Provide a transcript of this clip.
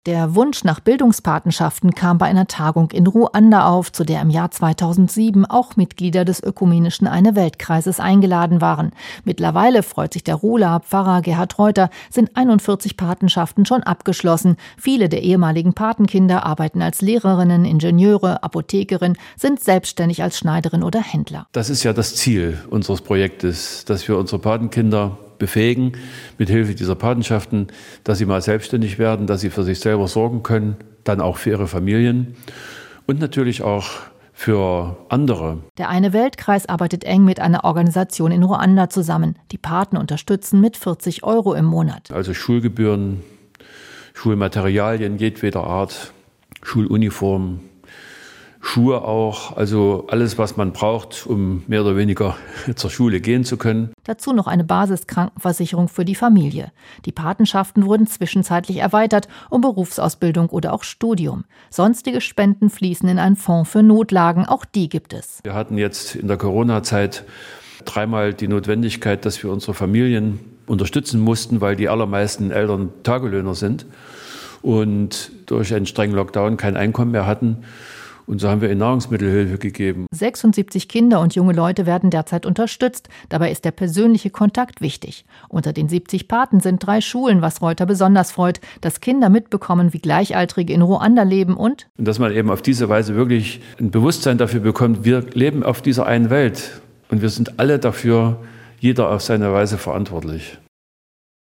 Der Wunsch nach Bildungspatenschaften kam bei einer Tagung in Ruanda auf, zu der im Jahr 2007 auch Mitglieder des Ökumenischen Eine-Welt-Kreises eingeladen waren. Mittlerweile, freut sich der Rula-Pfarrer Gerhard Reuter, sind 41 Patenschaften schon abgeschlossen. Viele der ehemaligen Patenkinder arbeiten als Lehrerinnen, Ingenieure, Apothekerin, sind selbstständig als Schneiderin oder Händler. Das ist ja das Ziel unseres Projektes, dass wir unsere Patenkinder befähigen, mit Hilfe dieser Patenschaften, dass sie mal selbstständig werden, dass sie für sich selber sorgen können, dann auch für ihre Familien und natürlich auch für andere. Der Eine-Welt-Kreis arbeitet eng mit einer Organisation in Ruanda zusammen. Die Paten unterstützen mit 40 € im Monat. Also Schulgebühren, Schulmaterialien jedweder Art, Schuluniformen, Schuhe auch, also alles, was man braucht, um mehr oder weniger zur Schule gehen zu können. Dazu noch eine Basiskrankenversicherung für die Familie. Die Patenschaften wurden zwischenzeitlich erweitert um Berufsausbildung oder auch Studium. Sonstige Spenden fließen in einen Fonds für Notlagen, auch die gibt es. Wir hatten jetzt in der Corona-Zeit dreimal die Notwendigkeit, dass wir unsere Familien unterstützen mussten, weil die allermeisten Eltern Tagelöhner sind und durch einen strengen Lockdown kein Einkommen mehr hatten. Und so haben wir ihnen Nahrungsmittelhilfe gegeben. 76 Kinder und junge Leute werden derzeit unterstützt. Dabei ist der persönliche Kontakt wichtig. Unter den 70 Paten sind 3 Schulen, was Reuter besonders freut, dass Kinder mitbekommen, wie Gleichaltrige in Ruanda leben und dass man eben auf diese Weise wirklich ein Bewusstsein dafür bekommt, wir leben auf dieser einen Welt und wir sind alle dafür, jeder auf seine Weise verantwortlich.